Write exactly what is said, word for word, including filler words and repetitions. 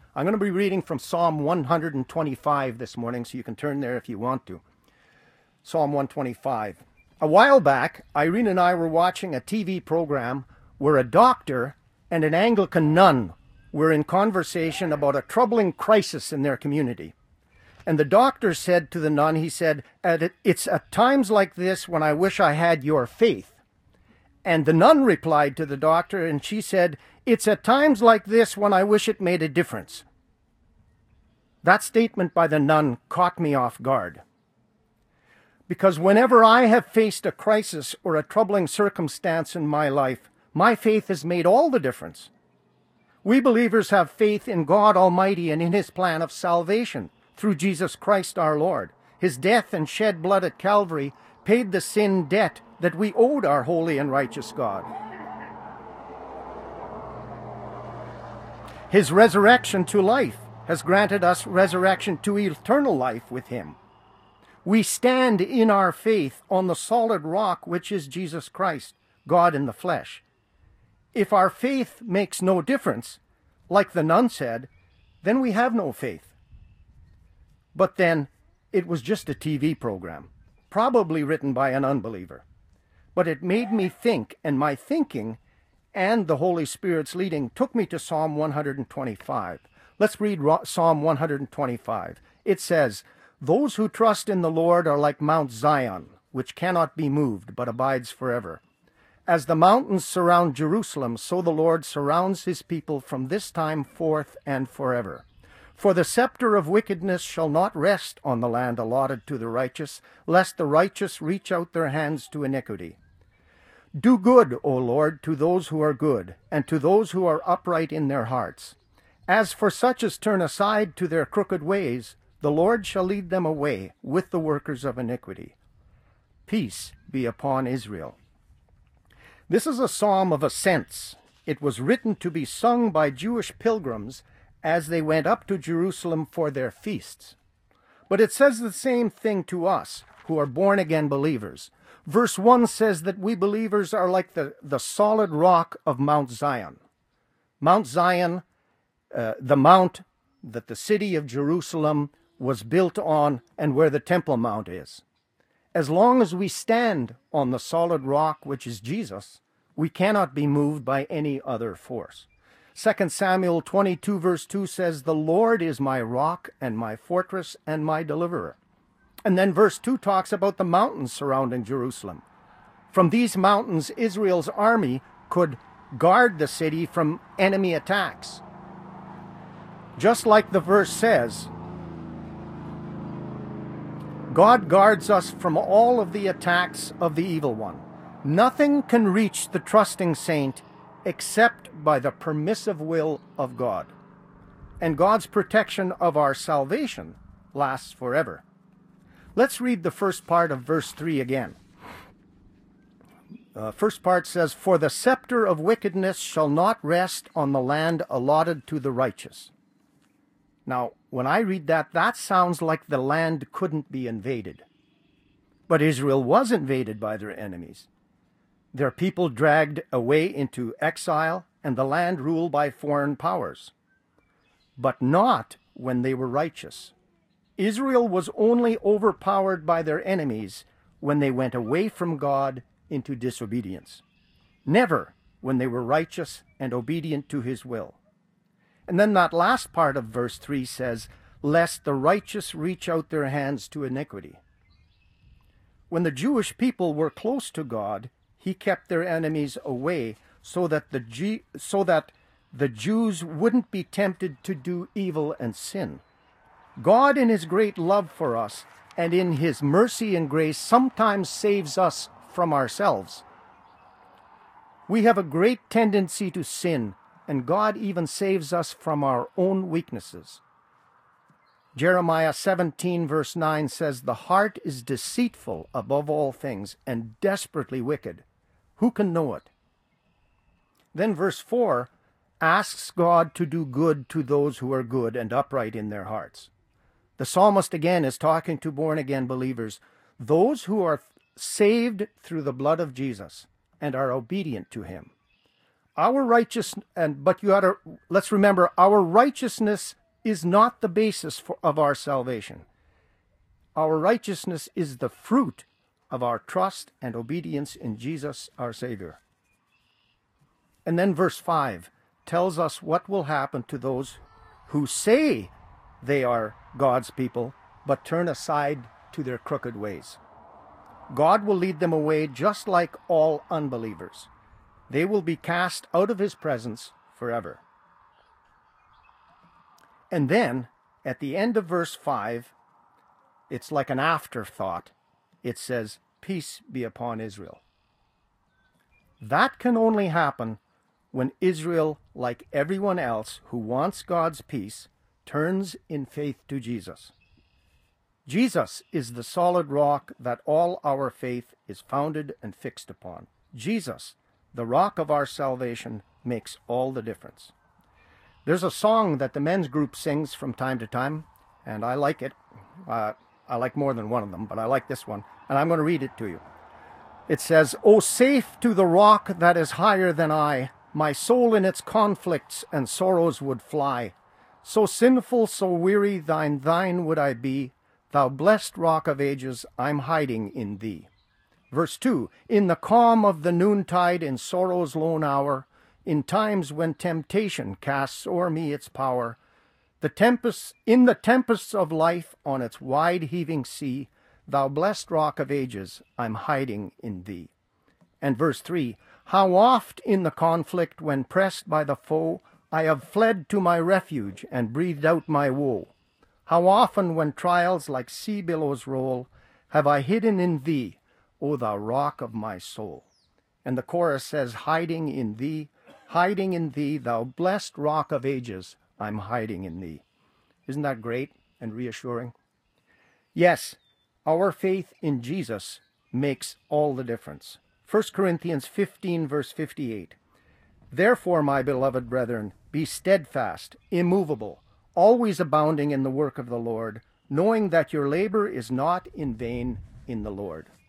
I'm going to be reading from Psalm one twenty-five this morning, so you can turn there if you want to. Psalm one twenty-five. A while back, Irene and I were watching a T V program where a doctor and an Anglican nun were in conversation about a troubling crisis in their community. And the doctor said to the nun, he said, "It's at times like this when I wish I had your faith." And the nun replied to the doctor, and she said, "It's at times like this when I wish it made a difference." That statement by the nun caught me off guard. Because whenever I have faced a crisis or a troubling circumstance in my life, my faith has made all the difference. We believers have faith in God Almighty and in His plan of salvation through Jesus Christ our Lord. His death and shed blood at Calvary paid the sin debt that we owed our holy and righteous God. His resurrection to life has granted us resurrection to eternal life with Him. We stand in our faith on the solid rock which is Jesus Christ, God in the flesh. If our faith makes no difference, like the nun said, then we have no faith. But then, it was just a T V program, probably written by an unbeliever. But it made me think, and my thinking and the Holy Spirit's leading took me to Psalm one twenty-five. Let's read Psalm one twenty-five. It says, "Those who trust in the Lord are like Mount Zion, which cannot be moved, but abides forever. As the mountains surround Jerusalem, so the Lord surrounds His people from this time forth and forever. For the scepter of wickedness shall not rest on the land allotted to the righteous, lest the righteous reach out their hands to iniquity. Do good, O Lord, to those who are good, and to those who are upright in their hearts. As for such as turn aside to their crooked ways, the Lord shall lead them away with the workers of iniquity. Peace be upon Israel." This is a psalm of ascents. It was written to be sung by Jewish pilgrims as they went up to Jerusalem for their feasts. But it says the same thing to us, who are born-again believers. Verse one says that we believers are like the, the solid rock of Mount Zion. Mount Zion, uh, the mount that the city of Jerusalem was built on and where the Temple Mount is. As long as we stand on the solid rock, which is Jesus, we cannot be moved by any other force. Second Samuel twenty-two verse two says, "The Lord is my rock and my fortress and my deliverer." And then verse two talks about the mountains surrounding Jerusalem. From these mountains, Israel's army could guard the city from enemy attacks. Just like the verse says, God guards us from all of the attacks of the evil one. Nothing can reach the trusting saint except by the permissive will of God. And God's protection of our salvation lasts forever. Let's read the first part of verse three again. Uh, first part says, "For the scepter of wickedness shall not rest on the land allotted to the righteous." Now, when I read that, that sounds like the land couldn't be invaded. But Israel was invaded by their enemies. Their people dragged away into exile, and the land ruled by foreign powers. But not when they were righteous. Israel was only overpowered by their enemies when they went away from God into disobedience. Never when they were righteous and obedient to His will. And then that last part of verse three says, "Lest the righteous reach out their hands to iniquity." When the Jewish people were close to God, He kept their enemies away so that the G- so that the Jews wouldn't be tempted to do evil and sin. God, in His great love for us and in His mercy and grace, sometimes saves us from ourselves. We have a great tendency to sin, and God even saves us from our own weaknesses. Jeremiah seventeen verse nine says, "The heart is deceitful above all things and desperately wicked. Who can know it?" Then verse four asks God to do good to those who are good and upright in their hearts. The psalmist again is talking to born-again believers, those who are saved through the blood of Jesus and are obedient to Him. Our righteous, and but you ought to, let's remember, our righteousness is not the basis for, of our salvation. Our righteousness is the fruit of our trust and obedience in Jesus, our Savior. And then verse five tells us what will happen to those who say they are God's people, but turn aside to their crooked ways. God will lead them away just like all unbelievers. They will be cast out of his presence forever. And then, at the end of verse five, it's like an afterthought. It says, "Peace be upon Israel." That can only happen when Israel, like everyone else who wants God's peace, turns in faith to Jesus. Jesus is the solid rock that all our faith is founded and fixed upon. Jesus, the rock of our salvation, makes all the difference. There's a song that the men's group sings from time to time, and I like it. Uh, I like more than one of them, but I like this one, and I'm going to read it to you. It says, "O safe to the rock that is higher than I, my soul in its conflicts and sorrows would fly. So sinful, so weary, thine, thine would I be. Thou blessed rock of ages, I'm hiding in thee." Verse two, "In the calm of the noontide, in sorrow's lone hour, in times when temptation casts o'er me its power, the tempest, in the tempests of life on its wide heaving sea, thou blessed rock of ages, I'm hiding in thee." And verse three, "How oft in the conflict when pressed by the foe, I have fled to my refuge and breathed out my woe. How often when trials like sea billows roll, have I hidden in thee, O thou rock of my soul." And the chorus says, "Hiding in thee, hiding in thee, thou blessed rock of ages, I'm hiding in thee." Isn't that great and reassuring? Yes, our faith in Jesus makes all the difference. First Corinthians fifteen, verse fifty-eight. "Therefore, my beloved brethren, be steadfast, immovable, always abounding in the work of the Lord, knowing that your labor is not in vain in the Lord."